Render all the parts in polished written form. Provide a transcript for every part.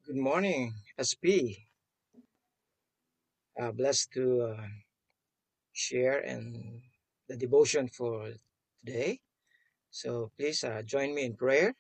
Good morning, SP. Blessed to share and the devotion for today. So please join me in prayer.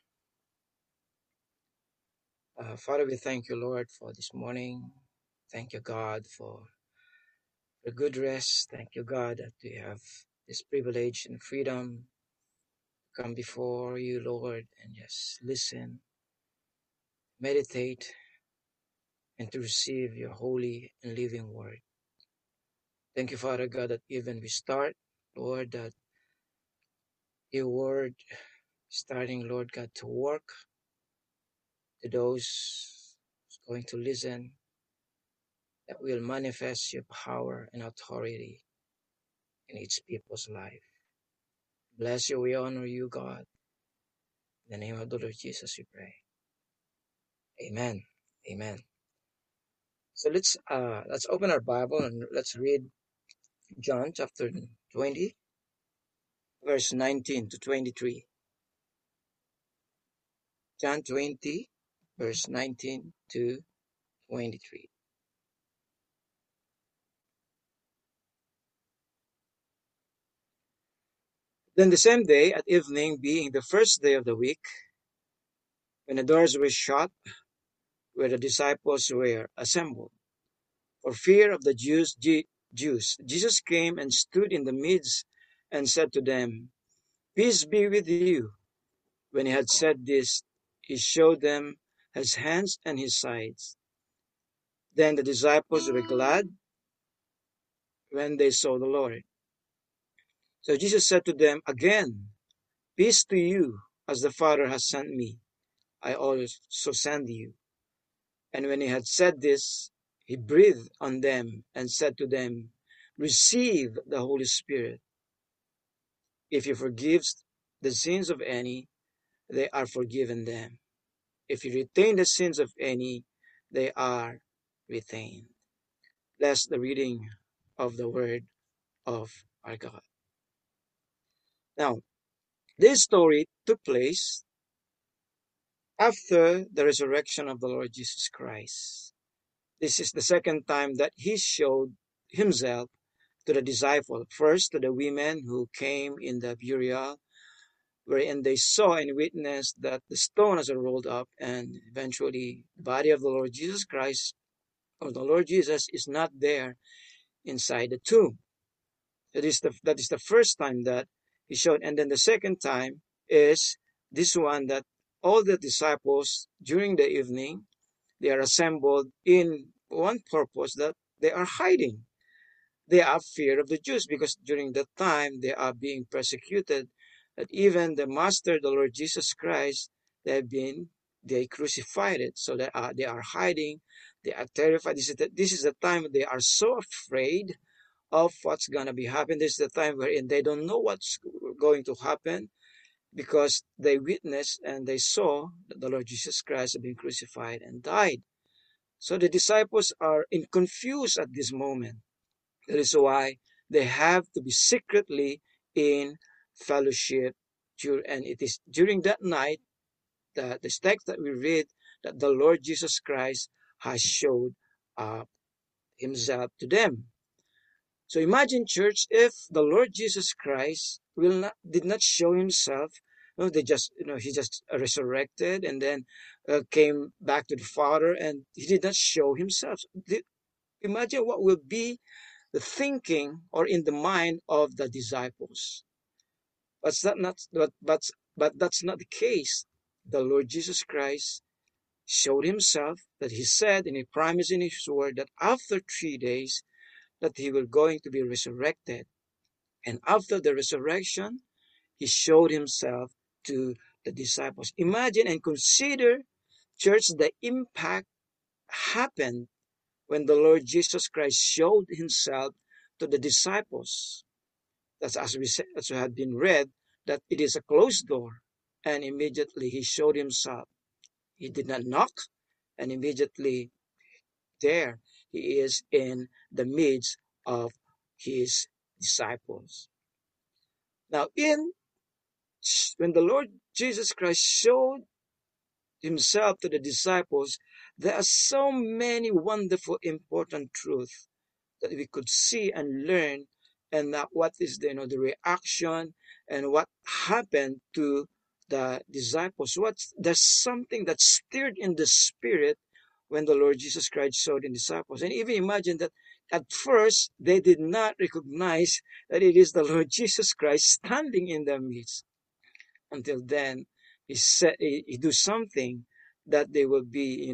Father, we thank you, Lord, for this morning. Thank you, God, for the good rest. Thank you, God, that we have this privilege and freedom to come before you, Lord, and just listen, meditate, and to receive your holy and living word. Thank you, Father God, that even we start, Lord, that your word starting, Lord God, to work to those who's going to listen, that will manifest your power and authority in each people's life. Bless you, we honor you, God. In the name of the Lord Jesus, we pray. Amen. Amen. So let's open our Bible and let's read John chapter 20, verse 19 to 23. John 20, verse 19 to 23. Then the same day at evening, being the first day of the week, when the doors were shut, where the disciples were assembled, for fear of the Jews, Jesus came and stood in the midst and said to them, Peace be with you. When he had said this, he showed them his hands and his sides. Then the disciples were glad when they saw the Lord. So Jesus said to them again, Peace to you, as the Father has sent me, I also send you. And when he had said this, he breathed on them and said to them, Receive the Holy Spirit. If you forgive the sins of any, they are forgiven them. If you retain the sins of any, they are retained. Bless the reading of the word of our God. Now, this story took place after the resurrection of the Lord Jesus Christ. This is the second time that he showed himself to the disciple, first to the women who came in the burial, wherein they saw and witnessed that the stone has rolled up, and eventually the body of the Lord Jesus Christ, or the Lord Jesus, is not there inside the tomb. That is the first time that he showed. And then the second time is this one, that all the disciples during the evening, they are assembled in one purpose, that they are hiding. They have fear of the Jews because during that time they are being persecuted. That even the Master, the Lord Jesus Christ, they crucified it. So they are hiding. They are terrified. This is the time they are so afraid of what's going to be happening. This is the time wherein they don't know what's going to happen because they witnessed and they saw that the Lord Jesus Christ had been crucified and died. So the disciples are confused at this moment. That is why they have to be secretly in fellowship. And it is during that night, that the text that we read, that the Lord Jesus Christ has showed himself to them. So imagine, church, if the Lord Jesus Christ did not show himself. He just resurrected and then came back to the Father, and he did not show himself. Imagine what will be the thinking or in the mind of the disciples. But that's not the case. The Lord Jesus Christ showed himself, that he said and he promised in his word that after 3 days that he will going to be resurrected. And after the resurrection, he showed himself to the disciples. Imagine and consider, church, the impact happened when the Lord Jesus Christ showed himself to the disciples. That's as we said, as we had been read, that it is a closed door, and immediately he showed himself. He did not knock, and immediately there he is in the midst of his disciples. Now, when the Lord Jesus Christ showed himself to the disciples, there are so many wonderful, important truths that we could see and learn, and that what is the, the reaction and what happened to the disciples. There's something that stirred in the spirit when the Lord Jesus Christ saw the disciples. And even imagine that at first they did not recognize that it is the Lord Jesus Christ standing in their midst. Until then, he do something that they will be,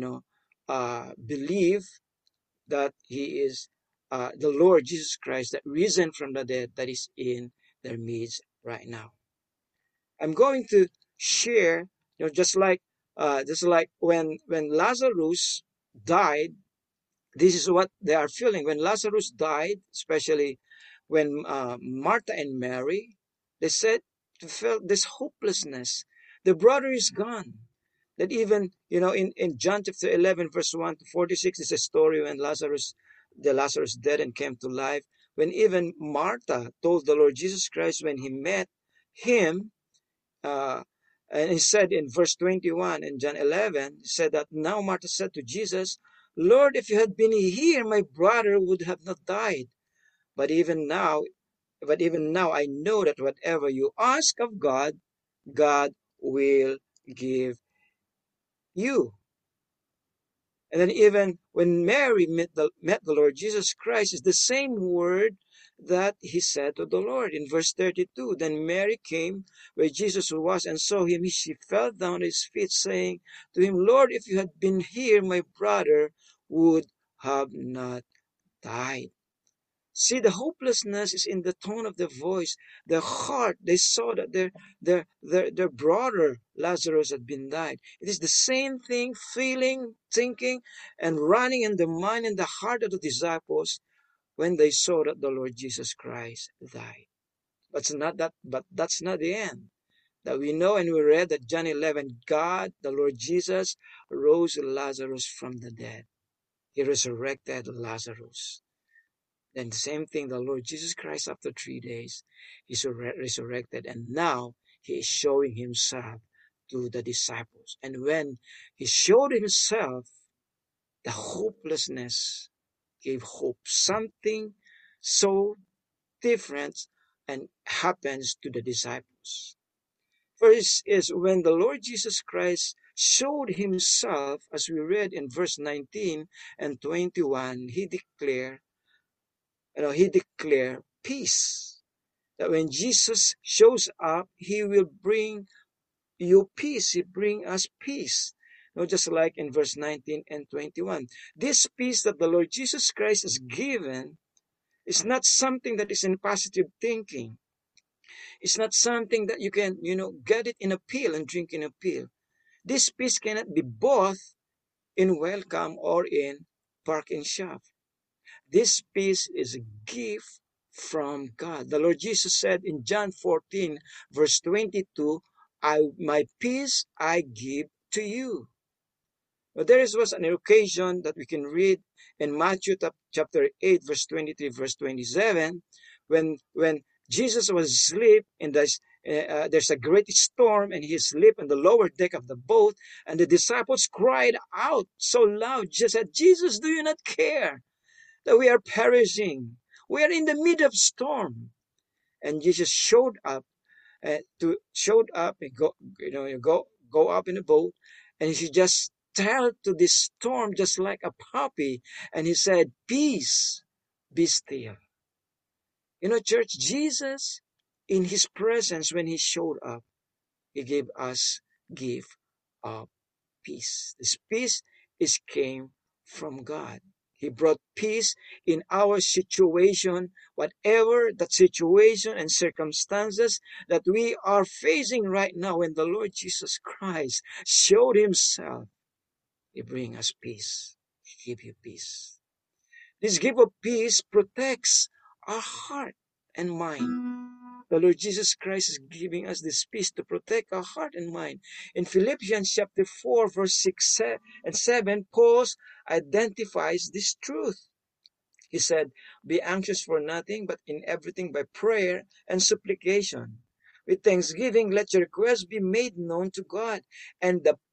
believe that he is the Lord Jesus Christ that risen from the dead, that is in their midst right now. I'm going to share, just like when Lazarus died, this is what they are feeling. When Lazarus died, especially when Martha and Mary, they said, felt this hopelessness. The brother is gone. That even, in John chapter 11, verse 1 to 46, is a story when the Lazarus dead and came to life. When even Martha told the Lord Jesus Christ when he met him, uh, and he said in verse 21 in John 11, he said that now Martha said to Jesus, Lord, if you had been here, my brother would have not died. But even now, I know that whatever you ask of God, God will give you. And then even when Mary met the Lord Jesus Christ, is the same word that he said to the Lord in verse 32. Then Mary came where Jesus was and saw him. She fell down at his feet, saying to him, Lord, if you had been here, my brother would have not died. See, the hopelessness is in the tone of the voice, the heart. They saw that their brother Lazarus had been died. It is the same thing, feeling, thinking, and running in the mind and the heart of the disciples when they saw that the Lord Jesus Christ died. But that's not the end. That we know and we read that John 11, God, the Lord Jesus, rose Lazarus from the dead. He resurrected Lazarus. Then the same thing, the Lord Jesus Christ, after 3 days, is resurrected, and now he is showing himself to the disciples. And when he showed himself, the hopelessness gave hope. Something so different and happens to the disciples. First is when the Lord Jesus Christ showed himself, as we read in verse 19 and 21, he declared peace. That when Jesus shows up, he will bring you peace. He bring us peace. Just like in verse 19 and 21. This peace that the Lord Jesus Christ has given is not something that is in positive thinking. It's not something that you can, get it in a pill and drink in a pill. This peace cannot be bought in welcome or in parking shop. This peace is a gift from God. The Lord Jesus said in John 14, verse 22, my peace I give to you. But was an occasion that we can read in Matthew chapter 8, verse 23, verse 27, when Jesus was asleep and there's a great storm and he is asleep on the lower deck of the boat, and the disciples cried out so loud, just said, Jesus, do you not care that we are perishing? We are in the middle of storm. And Jesus showed up and go up in the boat, and he just tell to this storm just like a puppy, and he said, peace, be still. Church, Jesus, in his presence, when he showed up, he gave us gift of peace. This peace came from God. He brought peace in our situation, whatever that situation and circumstances that we are facing right now. When the Lord Jesus Christ showed himself, he brings us peace. He gives you peace. This gift of peace protects our heart and mind. The Lord Jesus Christ is giving us this peace to protect our heart and mind. In Philippians chapter 4, verse 6 and 7, Paul identifies this truth. He said, be anxious for nothing, but in everything by prayer and supplication. With thanksgiving, let your requests be made known to God. And the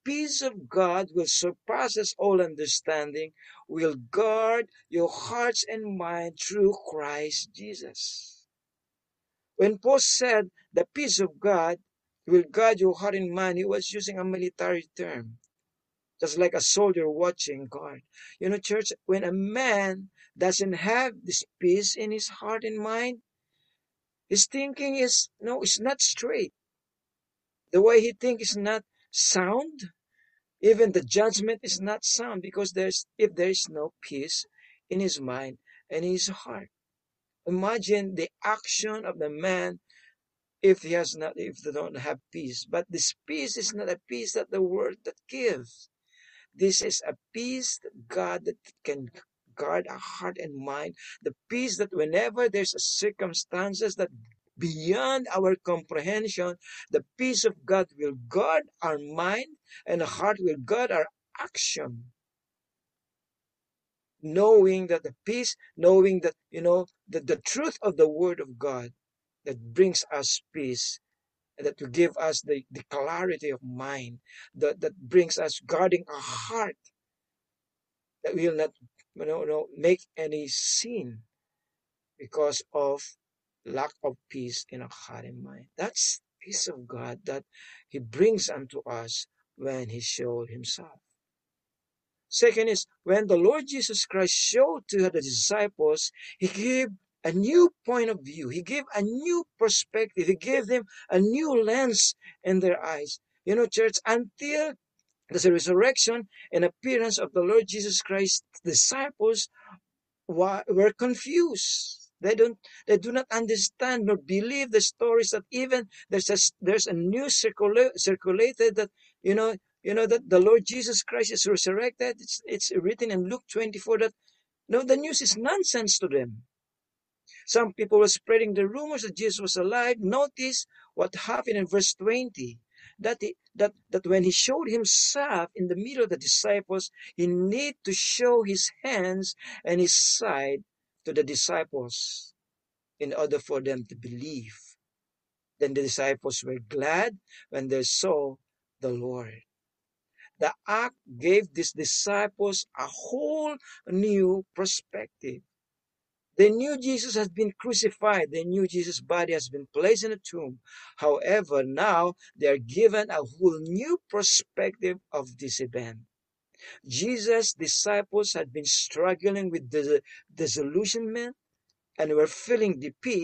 peace of God will surpasses all understanding, will guard your hearts and mind through Christ Jesus. When Paul said the peace of God will guard your heart and mind, he was using a military term, just like a soldier watching guard. You know, church, when a man doesn't have this peace in his heart and mind, his thinking is, no, it's not straight. The way he thinks is not sound. Even the judgment is not sound because if there is no peace in his mind and his heart. Imagine the action of the man if they don't have peace. But this peace is not a peace that the world that gives. This is a peace that God that can guard our heart and mind. The peace that whenever there's a circumstances that beyond our comprehension, the peace of God will guard our mind and the heart will guard our action. Knowing that the peace, knowing that, the truth of the word of God that brings us peace and that will give us the clarity of mind that brings us guarding our heart that will not make any sin because of lack of peace in our heart and mind. That's peace of God that he brings unto us when he showed himself. Second is when the Lord Jesus Christ showed to the disciples, he gave a new point of view. He gave a new perspective. He gave them a new lens in their eyes. Church, until the resurrection and appearance of the Lord Jesus Christ, disciples were confused. They do not understand nor believe the stories that even there's a news circulated that that the Lord Jesus Christ is resurrected. It's written in Luke 24 that no, the news is nonsense to them. Some people were spreading the rumors that Jesus was alive. Notice what happened in verse 20. That when he showed himself in the middle of the disciples, he need to show his hands and his side to the disciples in order for them to believe. Then the disciples were glad when they saw the Lord. The act gave these disciples a whole new perspective. They knew Jesus has been crucified. They knew Jesus' body has been placed in a tomb. However, now they are given a whole new perspective of this event. Jesus' disciples had been struggling with disillusionment and were feeling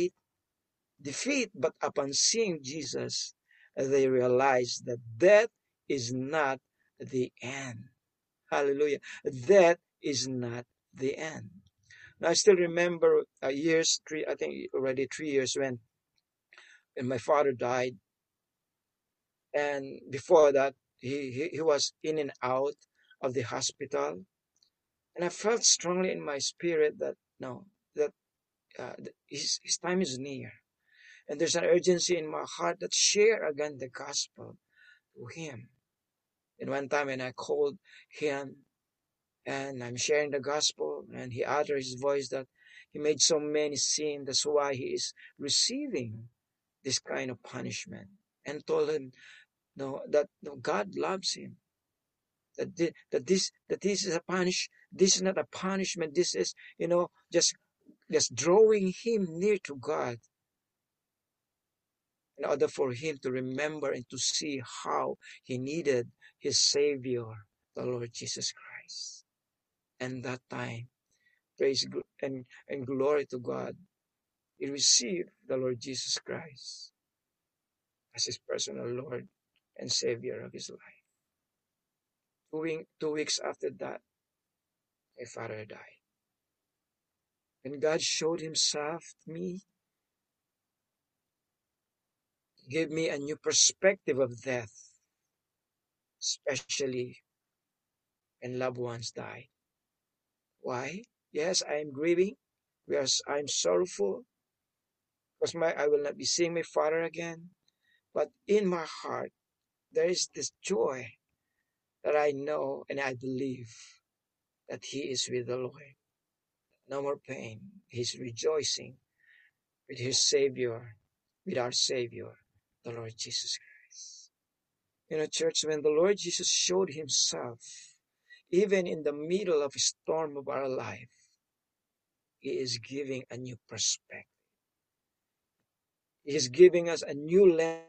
defeat, but upon seeing Jesus, they realized that death is not the end. Hallelujah. Death is not the end. Now, I still remember I think already 3 years when my father died. And before that, he was in and out of the hospital. And I felt strongly in my spirit that, no, that his time is near. And there's an urgency in my heart that share again the gospel to him. And one time when I called him and I'm sharing the gospel and he uttered his voice that he made so many sins, that's why he is receiving this kind of punishment, and told him that God loves him, that this is this is not a punishment, this is just drawing him near to God in order for him to remember and to see how he needed his Savior, the Lord Jesus Christ. And that time, praise and glory to God, he received the Lord Jesus Christ as his personal Lord and Savior of his life. 2 weeks after that, my father died. When God showed himself to me, he gave me a new perspective of death, especially when loved ones die. Why? Yes, I am grieving. Yes, I am sorrowful because I will not be seeing my father again. But in my heart, there is this joy that I know and I believe that he is with the Lord. No more pain. He's rejoicing with his Savior, with our Savior, the Lord Jesus Christ. Church, when the Lord Jesus showed himself, even in the middle of a storm of our life, he is giving a new perspective. He is giving us a new lens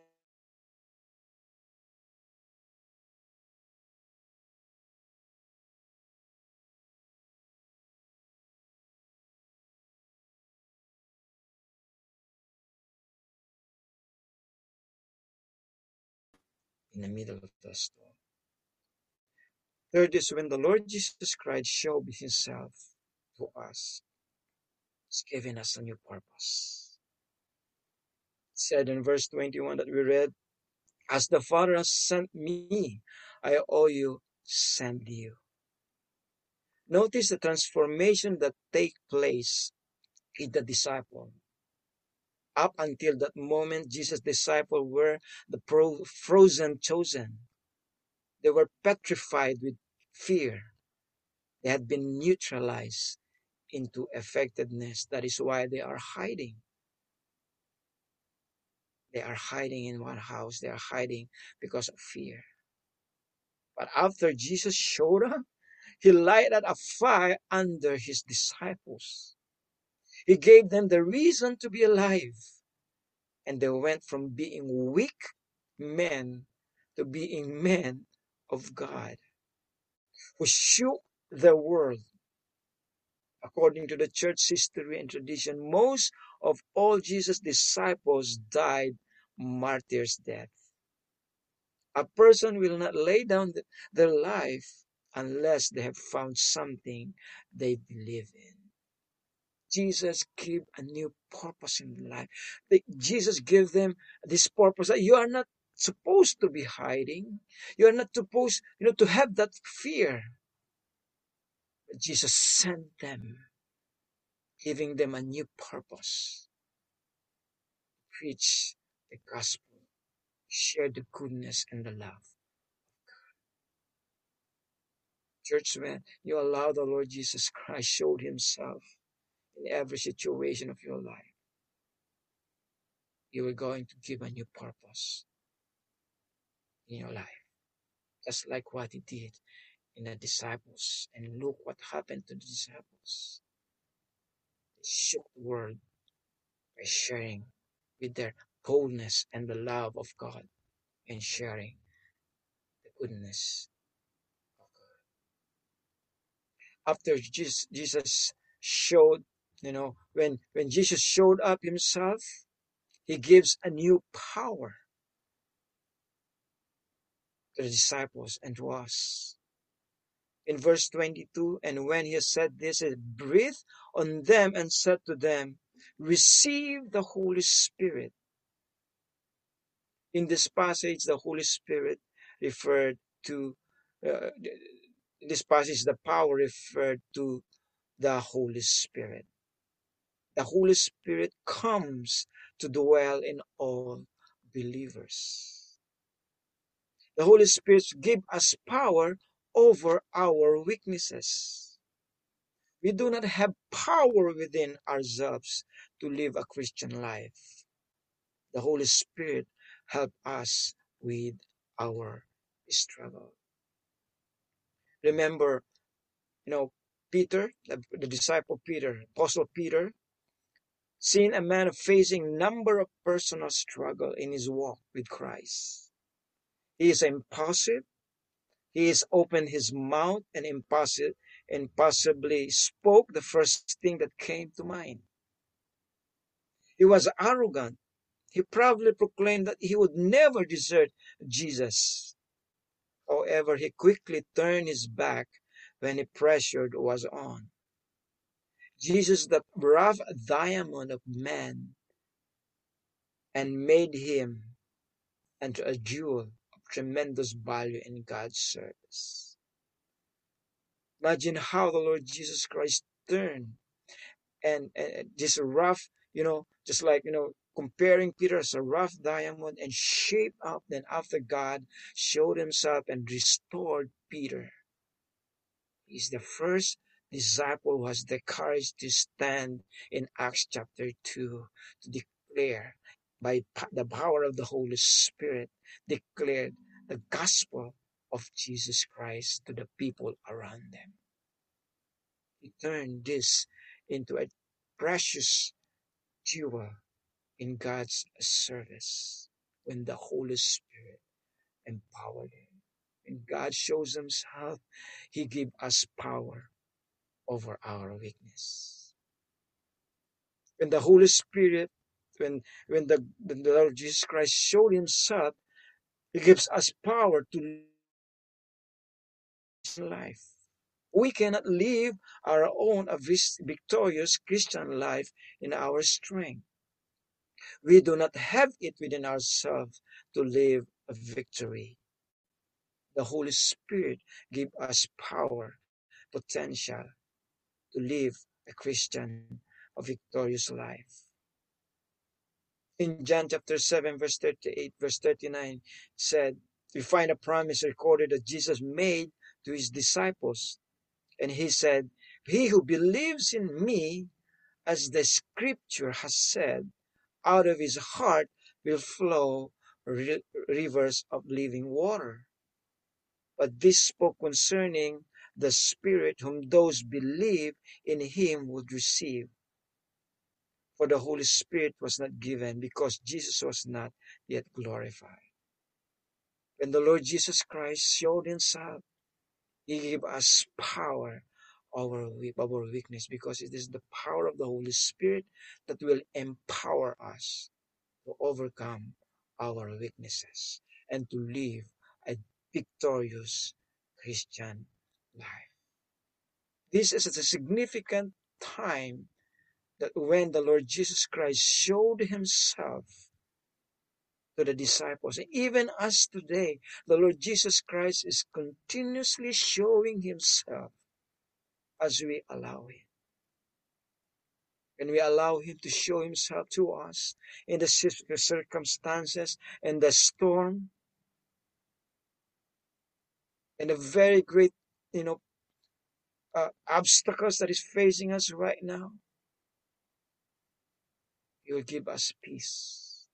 in the middle of the storm. Third is when the Lord Jesus Christ showed himself to us, he's giving us a new purpose. It said in verse 21 that we read, as the Father has sent me, I owe you send you. Notice the transformation that take place in the disciple. Up until that moment, Jesus' disciples were the frozen chosen. They were petrified with fear. They had been neutralized into effectiveness. That is why they are hiding. They are hiding in one house. They are hiding because of fear. But after Jesus showed up, he lighted a fire under his disciples. He gave them the reason to be alive. And they went from being weak men to being men of God who shook the world. According to the church history and tradition, most of all Jesus' disciples died martyr's death. A person will not lay down their life unless they have found something they believe in. Jesus gave a new purpose in life. Jesus gave them this purpose that you are not supposed to be hiding. You are not supposed, to have that fear. But Jesus sent them, giving them a new purpose. Preach the gospel, share the goodness and the love. Church, when you allow the Lord Jesus Christ showed himself in every situation of your life, you are going to give a new purpose in your life. Just like what he did in the disciples. And look what happened to the disciples. They shook the world by sharing with their boldness and the love of God and sharing the goodness of God. After Jesus showed, when Jesus showed up himself, he gives a new power to the disciples and to us. In verse 22, and when he said this, he breathed on them and said to them, receive the Holy Spirit. In this passage, the Holy Spirit referred to, in this passage, the power referred to the Holy Spirit. The Holy Spirit comes to dwell in all believers. The Holy Spirit gives us power over our weaknesses. We do not have power within ourselves to live a Christian life. The Holy Spirit helps us with our struggle. Remember, Peter, the disciple Peter, Apostle Peter, seen a man facing number of personal struggle in his walk with Christ. He is impulsive. He has opened his mouth and impossibly spoke the first thing that came to mind. He was arrogant. He proudly proclaimed that he would never desert Jesus. However, he quickly turned his back when the pressure was on. Jesus, that rough diamond of man, and made him into a jewel of tremendous value in God's service. Imagine how the Lord Jesus Christ turned and this rough, just like, comparing Peter as a rough diamond and shaped up. Then after God showed himself and restored Peter, he's the first disciple who has the courage to stand in Acts chapter 2 to declare by the power of the Holy Spirit, declared the gospel of Jesus Christ to the people around them. He turned this into a precious jewel in God's service when the Holy Spirit empowered him. When God shows himself, he gives us power over our weakness. When the Holy Spirit, when the Lord Jesus Christ showed himself, he gives us power to live life. We cannot live our own victorious Christian life in our strength. We do not have it within ourselves to live a victory. The Holy Spirit gives us power, potential to live a Christian, a victorious life. In John chapter 7, verse 38, verse 39, said, we find a promise recorded that Jesus made to his disciples. And he said, he who believes in me, as the scripture has said, out of his heart will flow rivers of living water. But this spoke concerning the Spirit whom those believe in him would receive. For the Holy Spirit was not given because Jesus was not yet glorified. When the Lord Jesus Christ showed himself, he gave us power over our weakness, because it is the power of the Holy Spirit that will empower us to overcome our weaknesses and to live a victorious Christian life. This is a significant time that when the Lord Jesus Christ showed himself to the disciples, and even us today, the Lord Jesus Christ is continuously showing himself as we allow him. When we allow him to show himself to us in the circumstances and the storm and the very great, obstacles that is facing us right now, he will give us peace.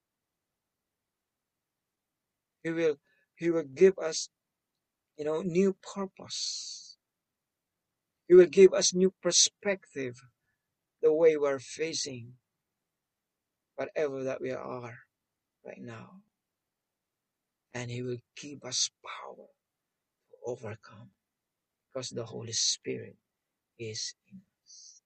He will give us, new purpose. He will give us new perspective the way we're facing whatever that we are right now. And he will give us power to overcome, because the Holy Spirit is in us.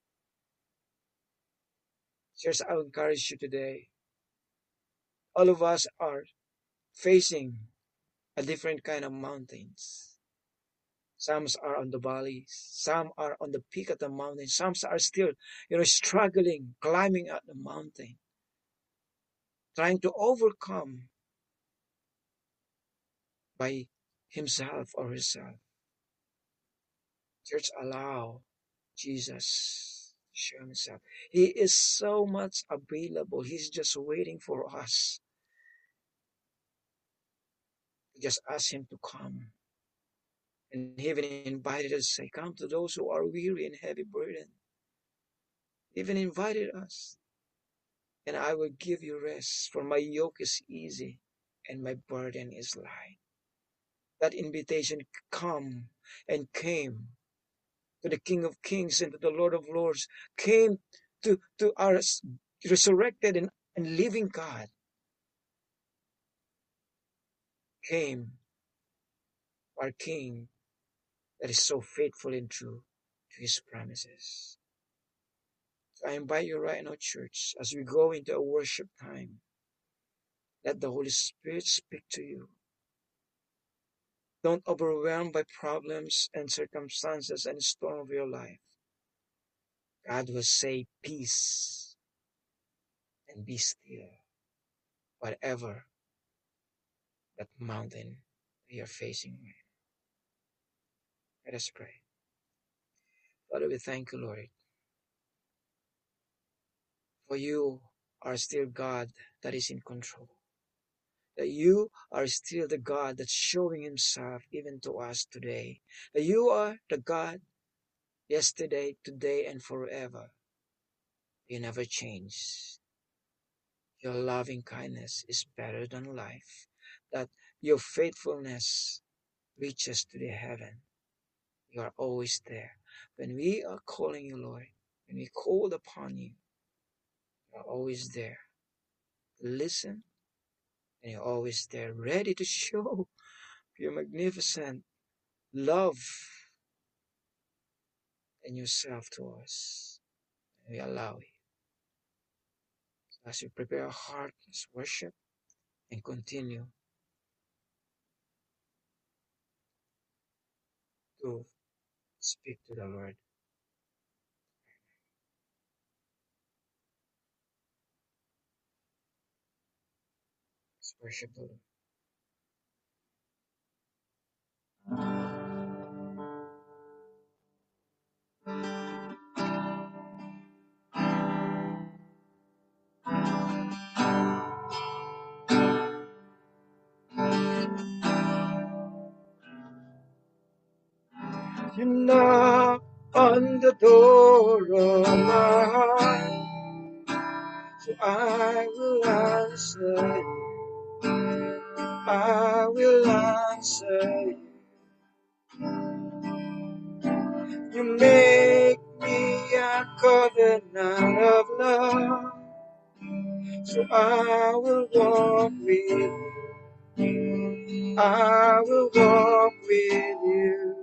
Church, I encourage you today. All of us are facing a different kind of mountains. Some are on the valleys, some are on the peak of the mountain, some are still, struggling, climbing up the mountain, trying to overcome by himself or herself. Church, allow Jesus to show himself. He is so much available. He's just waiting for us. Just ask him to come. And he even invited us, say, come to those who are weary and heavy burden. Even invited us. And I will give you rest, for my yoke is easy and my burden is light. That invitation came to the King of Kings and to the Lord of Lords, came to our resurrected and living God, came our King that is so faithful and true to his promises. So I invite you right now, church, as we go into a worship time, let the Holy Spirit speak to you. Don't overwhelmed by problems and circumstances and storm of your life. God will say peace and be still, whatever that mountain you're facing. Let us pray. Father, we thank you, Lord, for you are still God that is in control. That you are still the God that's showing himself even to us today. That you are the God yesterday, today, and forever. You never change. Your loving kindness is better than life. That Your faithfulness reaches to the heaven. You are always there. When we are calling you, Lord, when we called upon you, you are always there. Listen, and you're always there, ready to show your magnificent love and yourself to us. And we allow you. As we prepare our heart, let's worship and continue to speak to the Lord. Let's worship the Lord. You knock on the door of my heart, so I will answer you. I will answer you. You make me a covenant of love, so I will walk with you. I will walk with you.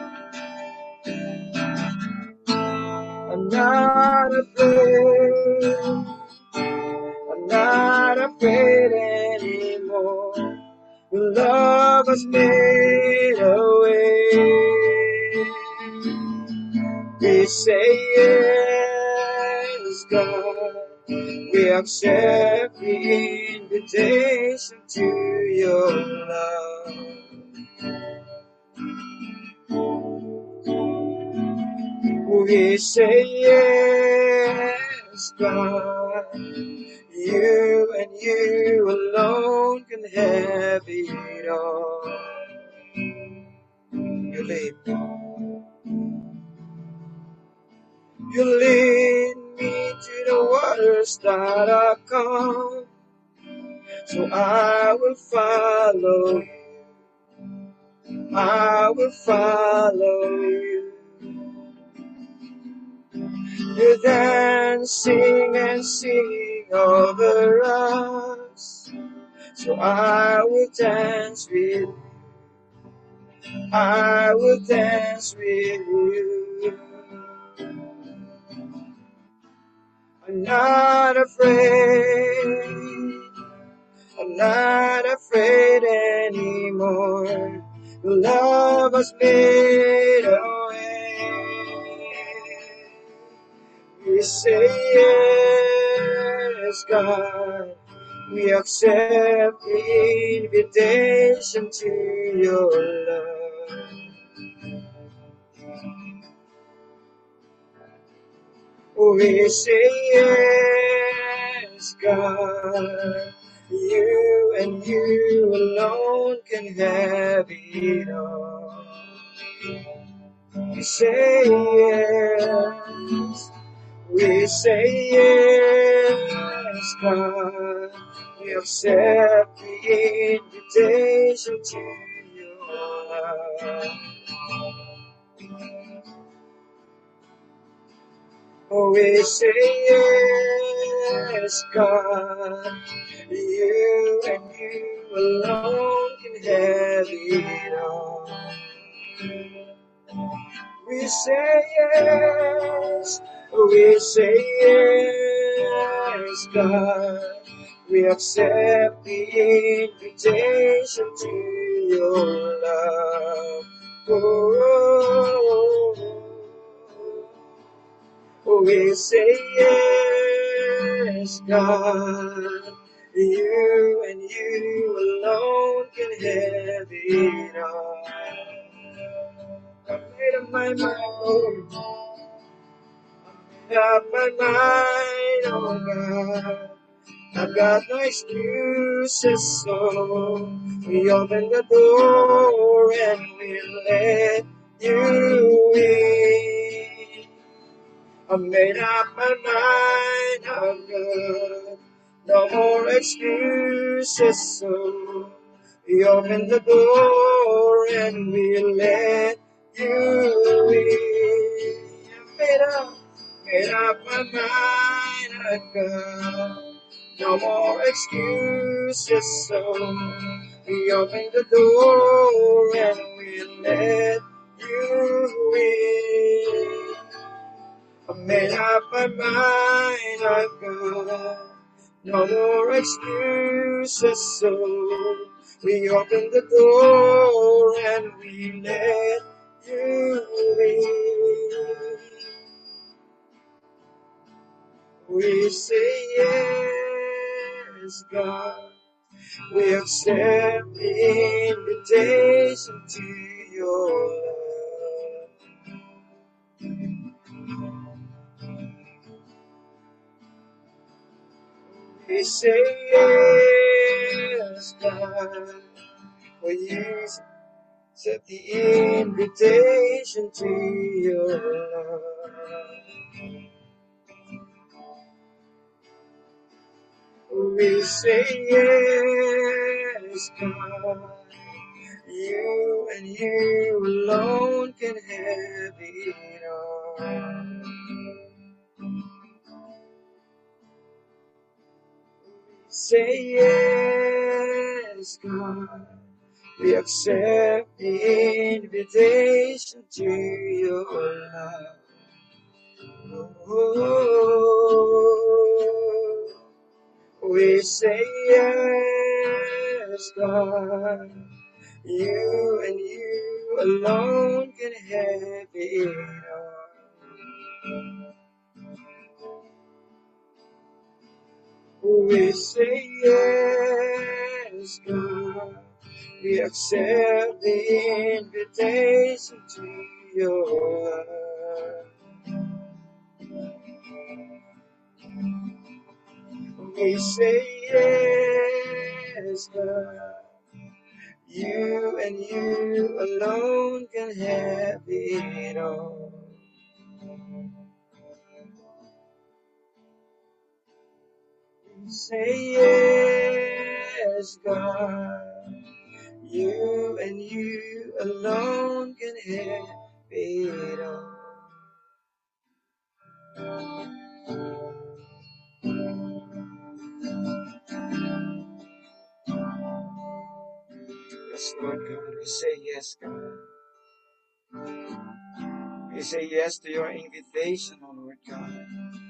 I'm not afraid. I'm not afraid anymore. Your love has made a way. We say yes, God. We accept the invitation to your love. We say yes, God. You and you alone can have it all. You lead me. You lead me to the waters that are calm. So I will follow you. I will follow you. You're dancing and singing over us. So I will dance with you. I will dance with you. I'm not afraid. I'm not afraid anymore. Your love has made a way. We say yes, God. We accept the invitation to your love. We say yes, God. You and you alone can have it all. We say yes. We say yes, God. We accept the invitation to your love. We say yes, God. You and you alone can have it all. We say yes. We say yes, God. We accept the invitation to your love. We say yes, God. You and you alone can have it all. I made up my mind, oh, made up my mind, oh God. I've got no excuses, so we open the door and we let you in. I made up my mind, oh God. No more excuses, so We open the door and we let you in. Made up my mind, I've got no more excuses, so we open the door and we let you in. I made up my mind, I've got no more excuses, so we open the door and we let you in. We say yes, God. We accept the invitation to your love. We say yes, God. For you accept the invitation to your love. We say yes, God. You and you alone can have it all. Say yes, God. We accept the invitation to your love. Oh, we say yes, God. You and you alone can have it all. We say yes, God. We accept the invitation to your love. We say yes, God. You and you alone can have it all. We say yes, God. You and you alone can have it all. Yes, Lord God, we say yes, God. We say yes to your invitation, O Lord God.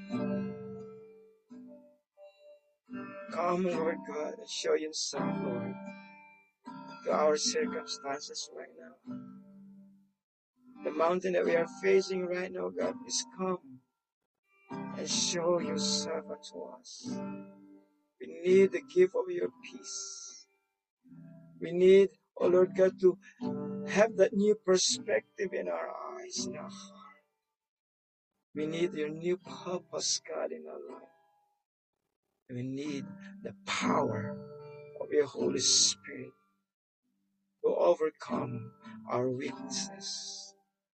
Come, Lord God, and show yourself, Lord, to our circumstances right now. The mountain that we are facing right now, God, please come and show yourself unto us. We need the gift of your peace. We need, oh Lord God, to have that new perspective in our eyes, in our heart. We need your new purpose, God, in our life. We need the power of your Holy Spirit to overcome our weaknesses,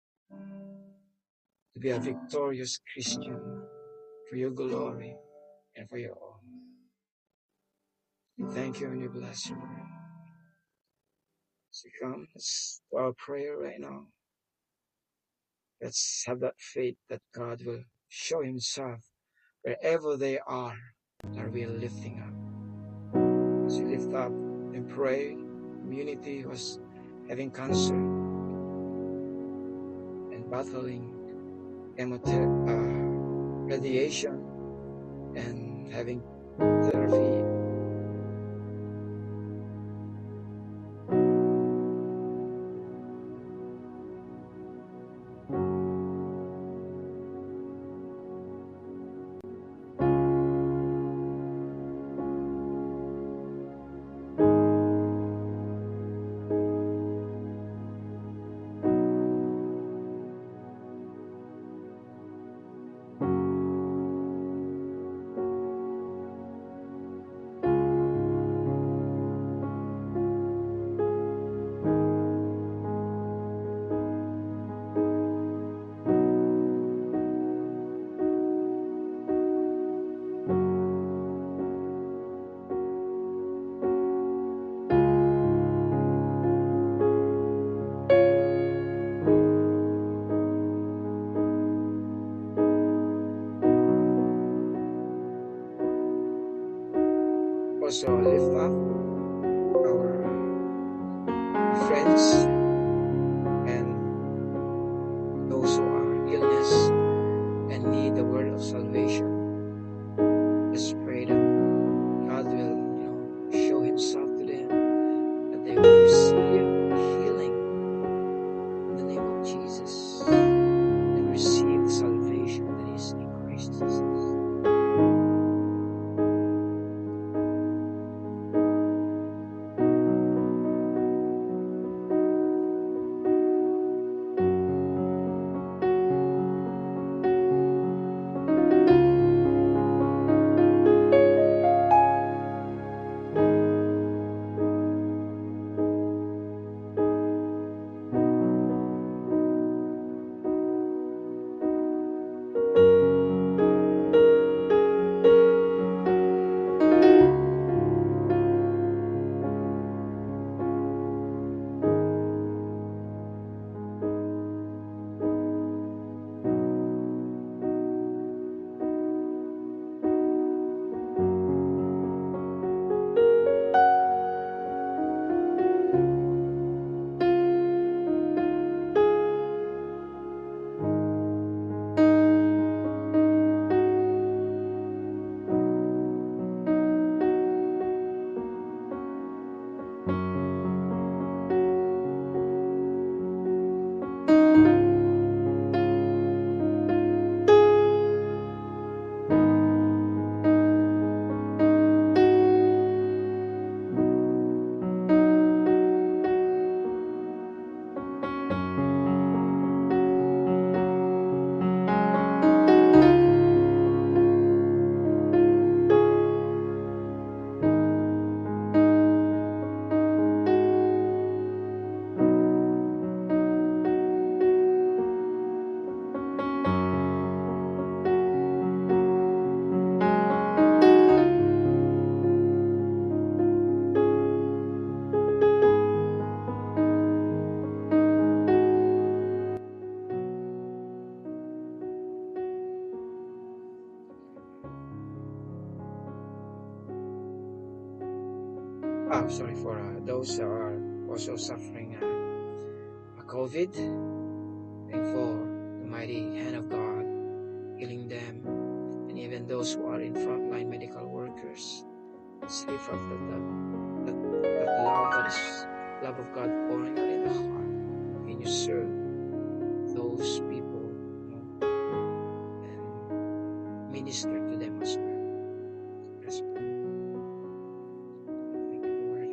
to be a victorious Christian for your glory and for your honor. We thank you and we bless you, Lord. So come, let's do our prayer right now. Let's have that faith that God will show himself wherever they are that we are lifting up. As we lift up and pray, community was having cancer and battling radiation and having therapy. of salvation. Let's pray that God will, show Himself to them, that they will receive healing in the name of Jesus, and receive the salvation that is in Christ Jesus. Sorry for those who are also suffering COVID, praying for the mighty hand of God healing them, and even those who are in frontline medical workers. Let's lift up that love, that is love of God pouring out in the heart. Can you serve those people, and minister to them as well? Let's pray. Thank you, Lord.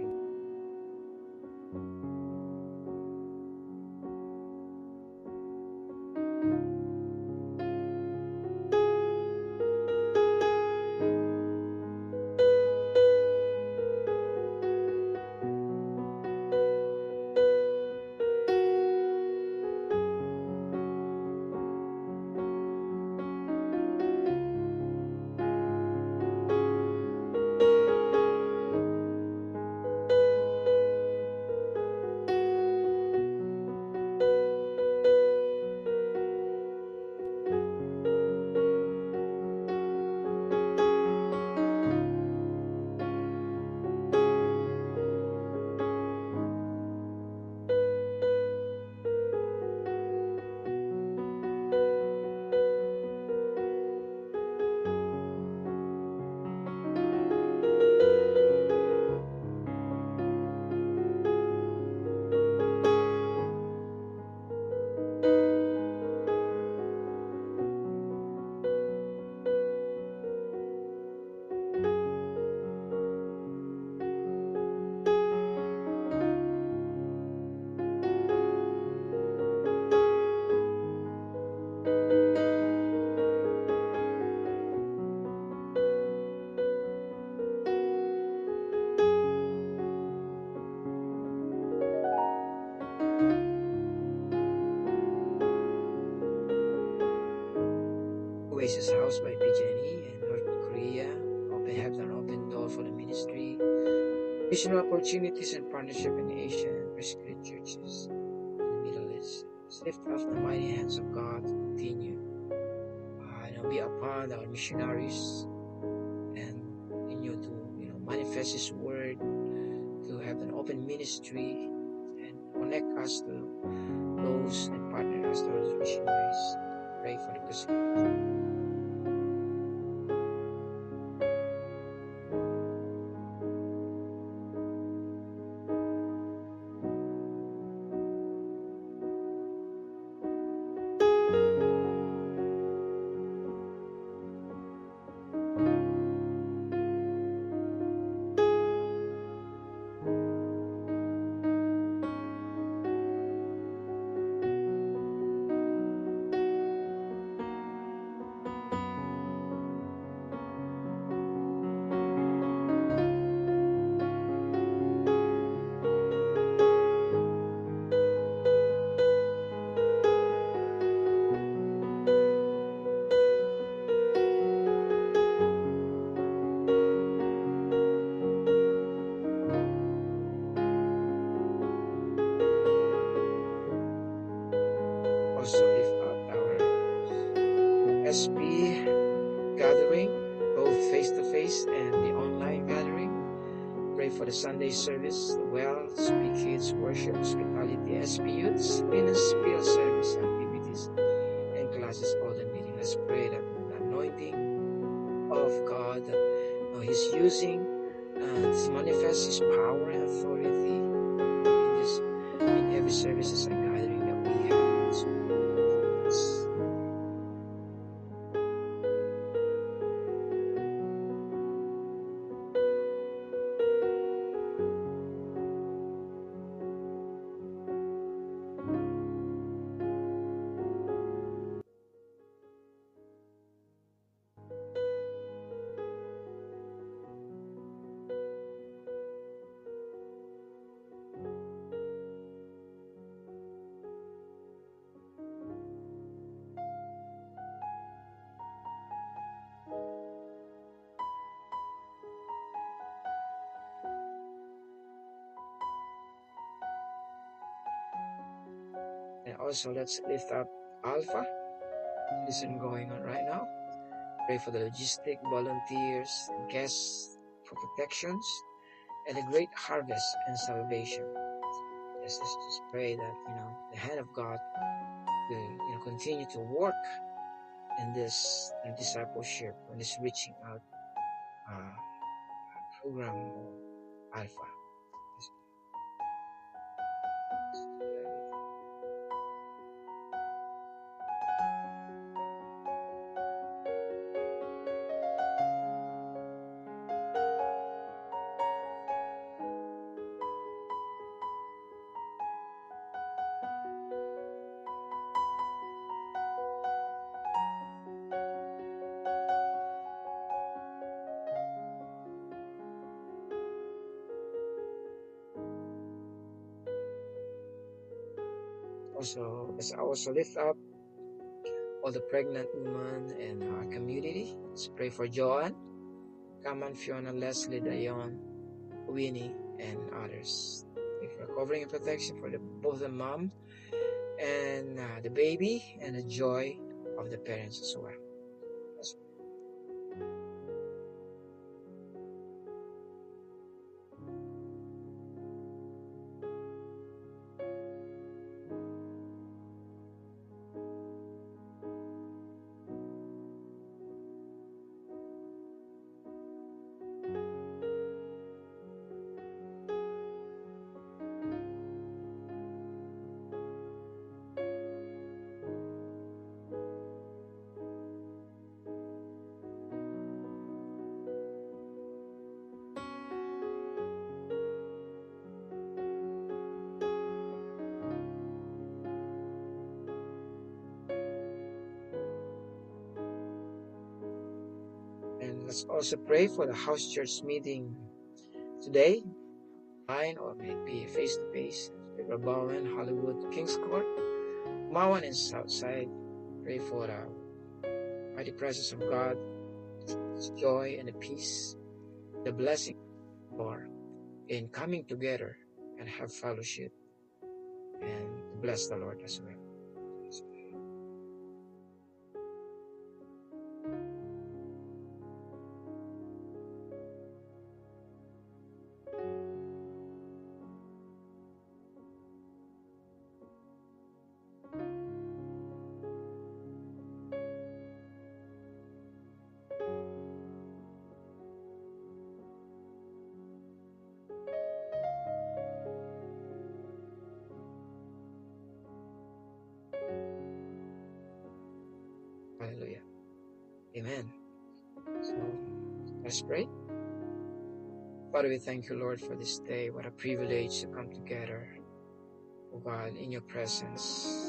Oasis House by P. Jenny and North Korea. Have an open door for the ministry. Mission opportunities and partnership in Asia and persecuted churches in the Middle East. Let's lift up the mighty hands of God to continue and be upon our missionaries and continue to manifest His word, to have an open ministry and connect us to those and partner us to those missionaries. Pray for the persecuted. also lift up our SP gathering, both face-to-face and the online gathering. Pray for the Sunday service, the Well, Speak Kids, Worship, Hospitality, SP Youths, Venus, Field Service, activities, and classes, all the meeting. Let's pray that the anointing of God that He's using to manifest His power and authority in every services and gathering that we have. So, and also let's lift up Alpha. This is going on right now. Pray for the logistic volunteers and guests for protections and a great harvest and salvation. Let's just pray that the hand of God will continue to work in this discipleship and this reaching out program Alpha. Also, let's also lift up all the pregnant women in our community. Let's pray for Joanne, Kaman, Fiona, Leslie, Dion, Winnie, and others. Pray for covering and protection for both the mom and the baby, and the joy of the parents as well. And let's also pray for the house church meeting today, online or maybe face-to-face. Bowen, Hollywood, Kings Court, Mawan, and Southside. Pray for the mighty presence of God, His joy and the peace, the blessing for in coming together and have fellowship, and to bless the Lord as well. Hallelujah. Amen. So let's pray. Father, we thank you, Lord, for this day. What a privilege to come together, oh God, in your presence.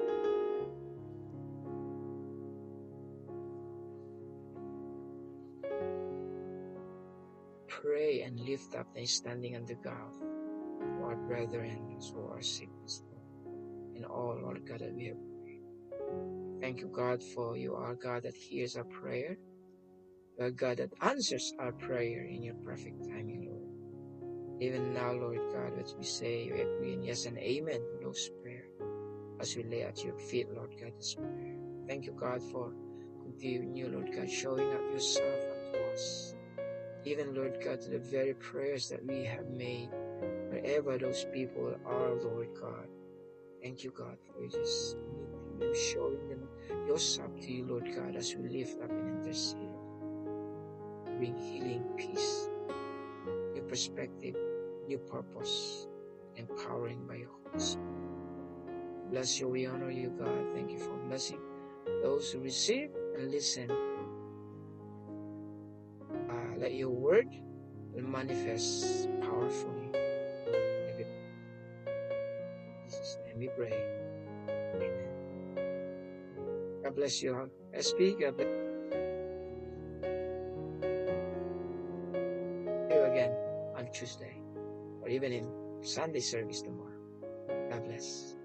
Pray and lift up the standing in the gap to our brethren who are sick in all, Lord God, that we have prayed. Thank you, God, for you are God that hears our prayer. You are God that answers our prayer in your perfect timing, Lord. Even now, Lord God, as we say, we agree in yes and amen to those prayers. as we lay at your feet, Lord God, this prayer. Thank you, God, for continue, Lord God, showing up yourself unto us. Even, Lord God, to the very prayers that we have made, wherever those people are, Lord God. Thank you, God, for just meeting them, showing them yourself to you, Lord God, as we lift up and intercede. Bring healing, peace, new perspective, new purpose, empowering by your Holy Spirit. Bless you, we honor you, God. Thank you for blessing those who receive and listen. Let your word manifest powerfully. In Jesus' name we pray. Amen. God bless you all. SP, God bless you again on Tuesday or even in Sunday service tomorrow. God bless.